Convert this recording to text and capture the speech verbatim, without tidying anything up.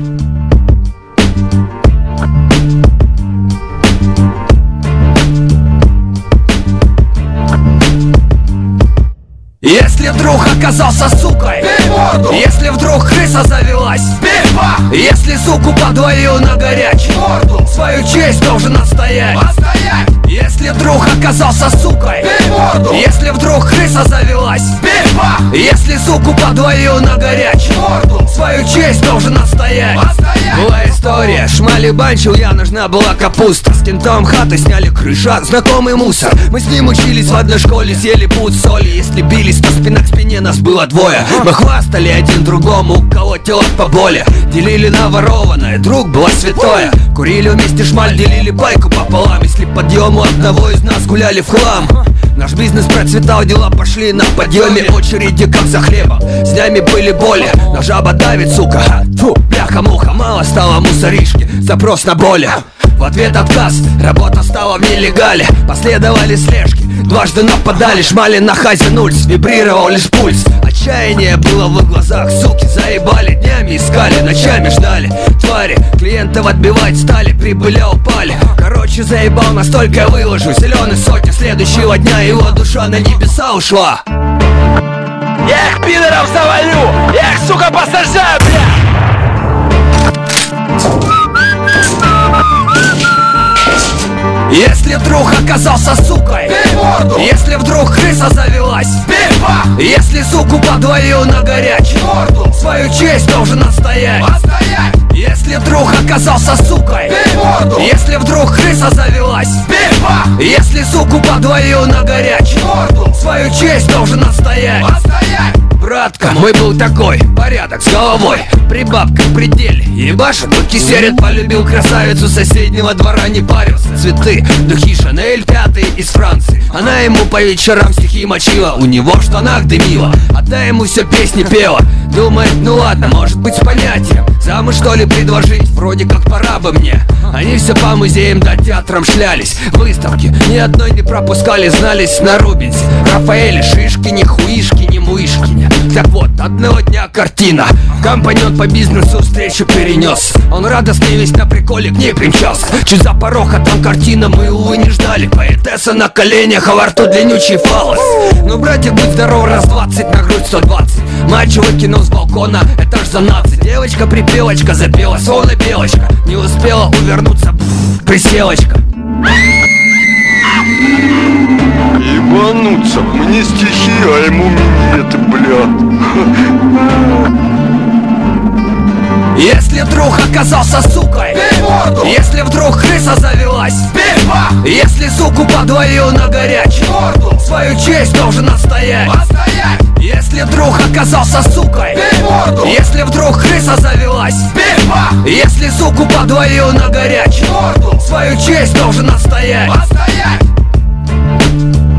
Если вдруг оказался сукой, бей морду! Если вдруг крыса завелась, бей бах! Если суку подвалил на горячий, морду! Свою честь должен отстоять. Отстоять! Если вдруг оказался сукой, бей морду! Если вдруг крыса завелась, бей бах! Если суку подвалил на горячий, морду! Свою честь должен отстоять. Отстоять! Была история, шмали банчил я, нужна была капуста. С кентом хаты сняли крыша, знакомый мусор. Мы с ним учились в одной школе, съели пуд соли. Если бились, то спина к спине, нас было двое. Мы хвастали один другому, у кого тела поболе. Делили на ворованное, друг было святое. Курили вместе шмаль, делили пайку пополам. Если подъему одного из нас гуляли в хлам. Наш бизнес процветал, дела пошли на подъеме. Очереди как за хлебом, с днями были боли. Но жаба давит, сука, фу, бляха-муха. Мало стало мусоришки, запрос на боли. В ответ отказ, работа стала в нелегале. Последовали слежки, дважды нападали. Шмали на хазин ульс, вибрировал лишь пульс. Отчаяние было в их глазах, суки заебали. Днями искали, ночами ждали. Твари, клиентов отбивать стали, прибыли упали. Короче, заебал, настолько я выложу. Зеленый сотни следующего дня, его душа на небеса ушла. Я их пидоров завалю, я их, сука, посажаю, бля! Если вдруг оказался сукой, бей морду! Если вдруг крыса завелась, бей бах! Если суку подвалил на горячий, морду! Свою честь должен отстоять. Отстоять! Если вдруг оказался сукой, бей морду! Если вдруг крыса завелась, бей бах! Если суку подвалил на горячий, морду! Свою честь должен отстоять. Отстоять! Братка, мой был такой, порядок с головой, при бабках в пределе. Ебашит, вот кисерит, полюбил красавицу соседнего двора, не парился. Цветы, духи Шанель пятый из Франции. Она ему по вечерам стихи мочила, у него в штанах дымила, а та ему все песни пела. Думает, ну ладно, может быть с понятием, замуж что ли предложить, вроде как пора бы мне. Они все по музеям да театрам шлялись, выставки ни одной не пропускали, знались на Рубенсе, Рафаэле, Шишкине, Хуишкине, Муишкине. Так вот, одного дня картина, компаньон по бизнесу встречу перенес. Он радостный весь на приколе к ней примчался. Чуть за порог, а там картина, мы, увы, не ждали. Поэтесса на коленях, а во рту длиннючий фалос. Ну, братик, будь здоров, раз двадцать, на грудь сто двадцать. Мачо выкинул с балкона, этаж за нацать. Девочка-припевочка запела, словно белочка. Не успела увернуться, пфф, приселочка. Ебануться, мне стихи, а ему минеты, бля. Если вдруг оказался сукой, бей морду! Если вдруг крыса завелась, бей бах! Если суку подвалил на горячий, морду! Свою честь должен отстоять. Отстоять! Если вдруг оказался сукой, бей морду! Если вдруг крыса завелась, бей бах! Если суку подвалил на горячий, морду! Свою честь должен отстоять. Отстоять!